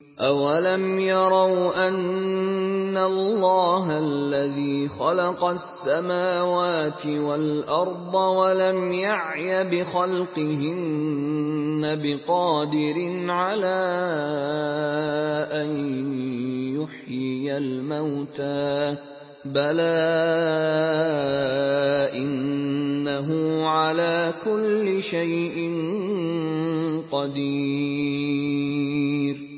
أَوَلَمْ يَرَوْا أَنَّ اللَّهَ الَّذِي خَلَقَ السَّمَاوَاتِ وَالْأَرْضَ وَلَمْ يَعْيَ بِخَلْقِهِنَّ بِقَادِرٍ عَلَىٰ أَن يُحْيِيَ الْمَوْتَىٰ ۚ بَلَىٰ إِنَّهُ عَلَىٰ كُلِّ شَيْءٍ قَدِيرٌ